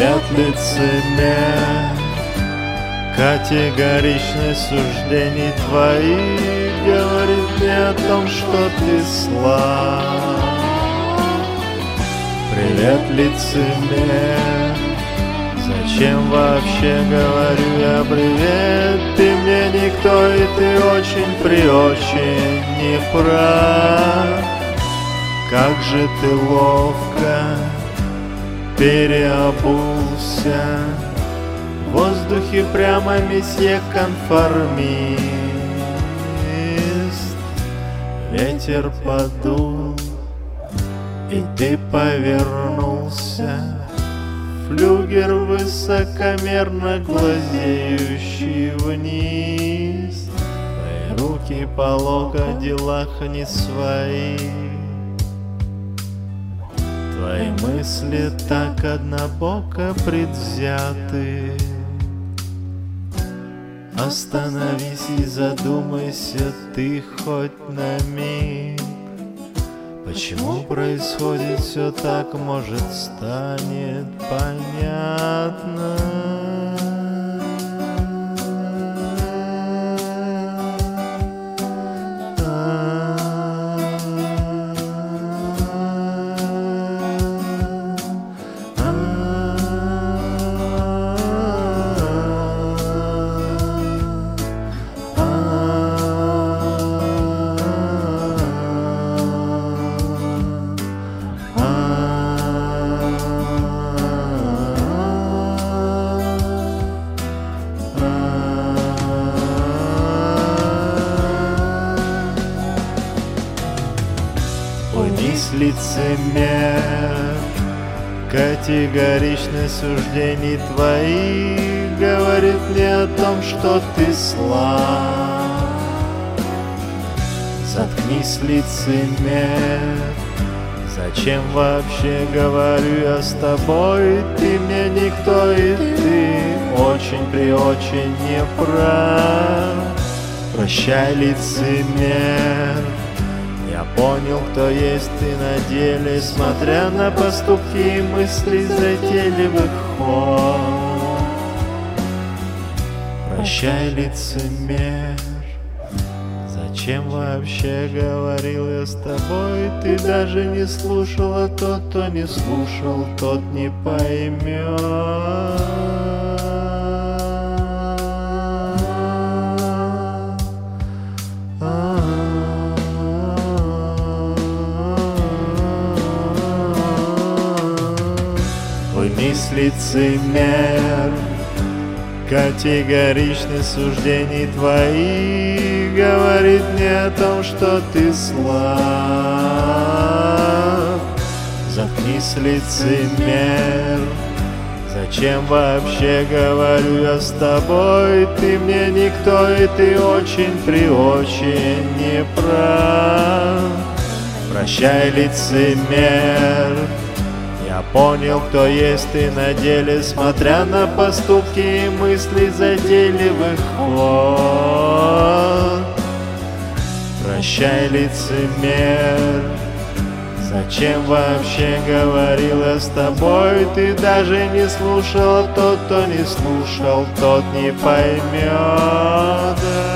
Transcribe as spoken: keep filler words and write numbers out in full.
Привет, лицемер, категоричные суждений твои говорит мне о том, что ты слаб. Привет, лицемер, зачем вообще говорю я привет? Ты мне никто, и ты очень при очень не прав. Как же ты ловко переобулся в воздухе прямо, месье конформист. Ветер подул, и ты повернулся, флюгер высокомерно глазеющий вниз. Твои руки по локоть в делах не свои, твои мысли так однобоко предвзяты. Остановись и задумайся ты хоть на миг, почему происходит все так, может, станет понятно. Уймись, лицемер, категоричность суждений твоих говорит мне о том, что ты слаб. Заткнись, лицемер, зачем вообще говорю я с тобой? Ты мне никто, и ты очень при очень не прав. Прощай, лицемер, я понял, кто есть ты на деле, смотря на поступки и мысли затейливых ход. Прощай, лицемер, зачем вообще говорил я с тобой? Ты даже не слушал, а тот, кто не слушал, тот не поймет. Уймись, лицемер, категоричность суждений твоих говорит мне о том, что ты слаб. Заткнись, лицемер, зачем вообще говорю я с тобой? Ты мне никто, и ты очень при очень не прав. Прощай, лицемер, я понял, кто есть ты на деле, смотря на поступки и мысли затейливых ход. Прощай, лицемер, зачем вообще говорил я с тобой? Ты даже не слушал, а тот, кто не слушал, тот не поймет.